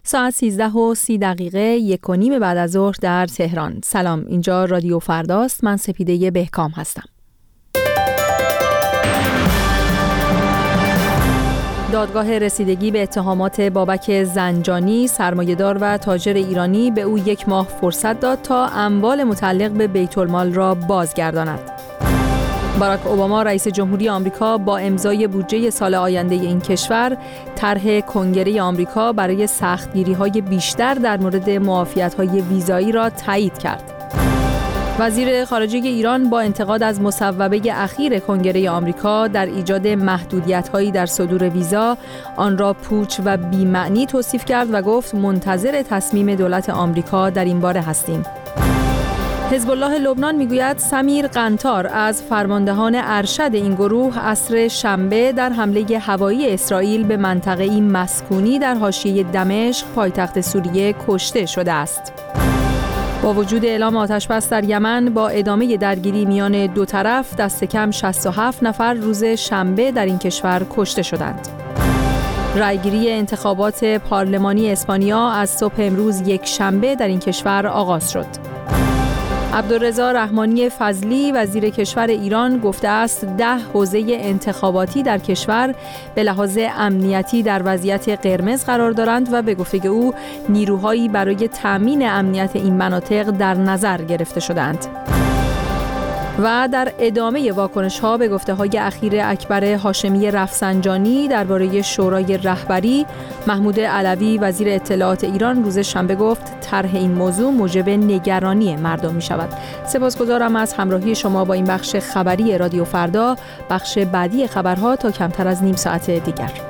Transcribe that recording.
ساعت 13:30 1:30 بعد از ظهر در تهران. سلام، اینجا رادیو فرداست. من سپیده بهکام هستم. دادگاه رسیدگی به اتهامات بابک زنجانی، سرمایه‌دار و تاجر ایرانی، به او 1 ماه فرصت داد تا اموال متعلق به بیت المال را بازگرداند. باراک اوباما رئیس جمهوری آمریکا با امضای بودجه سال آینده این کشور، طرح کنگره آمریکا برای سختگیری‌های بیشتر در مورد معافیت‌های ویزایی را تایید کرد. وزیر خارجه ایران با انتقاد از مصوبه اخیر کنگره آمریکا در ایجاد محدودیت‌هایی در صدور ویزا، آن را پوچ و بی‌معنی توصیف کرد و گفت منتظر تصمیم دولت آمریکا در این باره هستیم. حزب الله لبنان میگوید سمیر قنطار از فرماندهان ارشد این گروه عصر شنبه در حمله هوایی اسرائیل به منطقه‌ای مسکونی در حاشیه دمشق پایتخت سوریه کشته شده است. با وجود اعلام آتش‌بس در یمن، با ادامه درگیری میان دو طرف، دست کم 67 نفر روز شنبه در این کشور کشته شدند. رأیگیری انتخابات پارلمانی اسپانیا از صبح امروز یک شنبه در این کشور آغاز شد. عبدالرضا رحمانی فضلی وزیر کشور ایران گفته است 10 حوزه انتخاباتی در کشور به لحاظ امنیتی در وضعیت قرمز قرار دارند و به گفته او نیروهایی برای تأمین امنیت این مناطق در نظر گرفته شدند. و در ادامه واکنش‌ها به گفته‌های اخیر اکبر هاشمی رفسنجانی درباره شورای رهبری، محمود علوی وزیر اطلاعات ایران روز شنبه گفت طرح این موضوع موجب نگرانی مردم می‌شود. سپاسگزارم از همراهی شما با این بخش خبری رادیو فردا. بخش بعدی خبرها تا کمتر از نیم ساعت دیگر.